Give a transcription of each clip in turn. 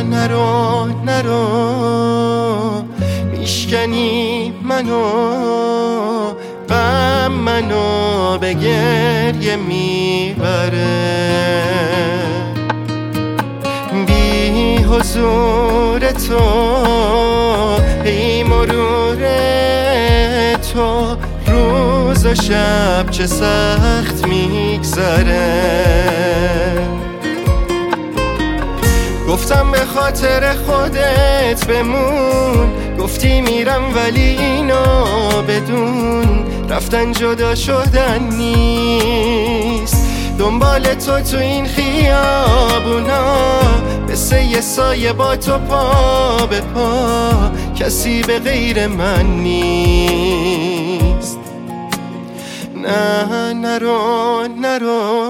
نرو نرو میشکنی منو، غم منو به گریه میبره. بی حضور تو ای مرور تو، روز و شب چه سخت میگذره. گفتم به خاطر خودت بمون، گفتی میرم ولی اینو بدون، رفتن جدا شدن نیست. دنبال تو این خیابونا، مثل یه سایه با تو پا به پا، کسی به غیر من نیست. نه نرو نرو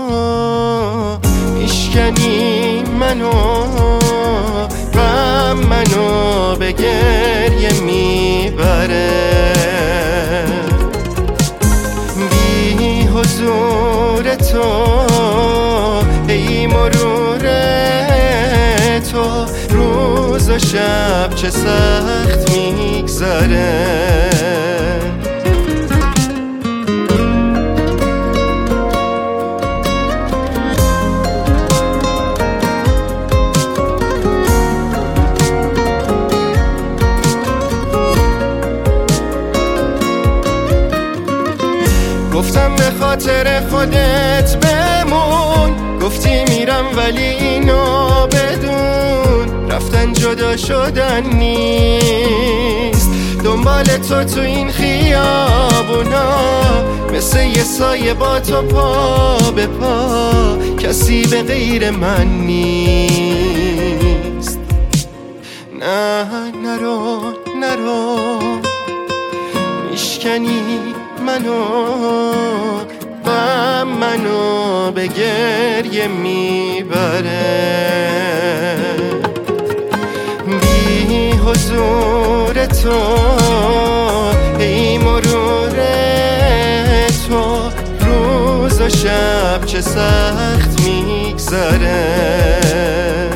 میشکنی منو، غم منو به گریه میبره. بی حضور تو ای مرور تو، روز و شب چه سخت میگذره. گفتم به خاطر خودت بمون، گفتی میرم ولی اینو بدون، رفتن جدا شدن نیست. دنبال تو این خیابونا، مثل یه سایه با تو پا به پا، کسی به غیر من نیست. نه نرو نرو میشکنی منو، غم منو به گریه میبره. بی حضور تو ای مرور تو، روز و شب چه سخت میگذره.